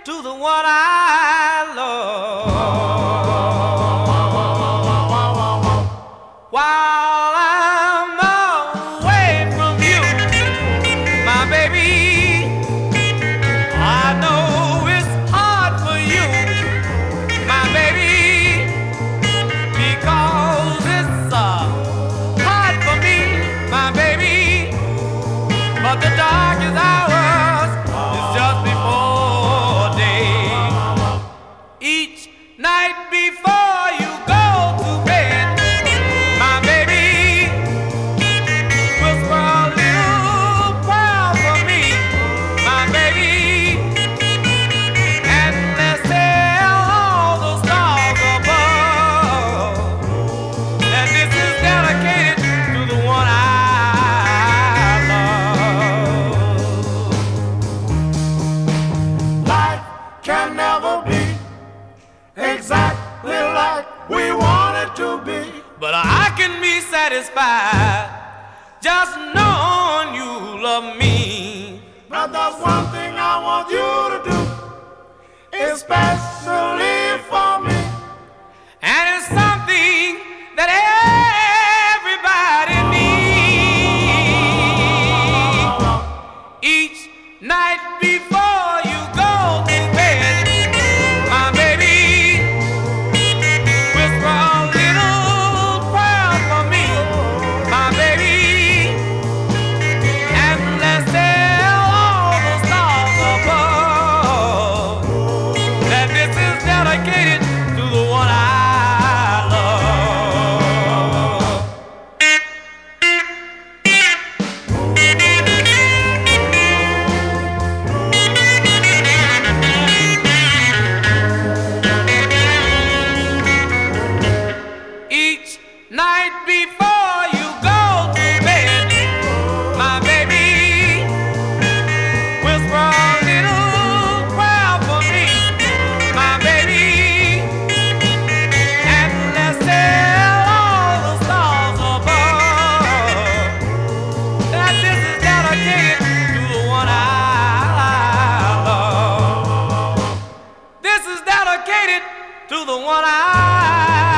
to the one I love. While I'm away from you, my baby, I know it's hard for you, my baby, because it's hard for me, my baby. But the darkest hours is just before day. Each night before you go to bed, my baby, whisper a little prayer for me, my baby, and let's tell all the stars above that this is dedicated to the one I can never be exactly like we want it to be. But I can be satisfied just knowing you love me. But there's one thing I want you to do, especially for me. And it's something that everybody needs. Each night before you go to bed, my baby, whisper a little prayer for me, my baby, and let's tell all the stars above that this is dedicated to the one I love. Each night before you go to bed, my baby, whisper a little prayer for me, my baby, and let's tell all the stars above that this is dedicated to the one I love. This is dedicated to the one I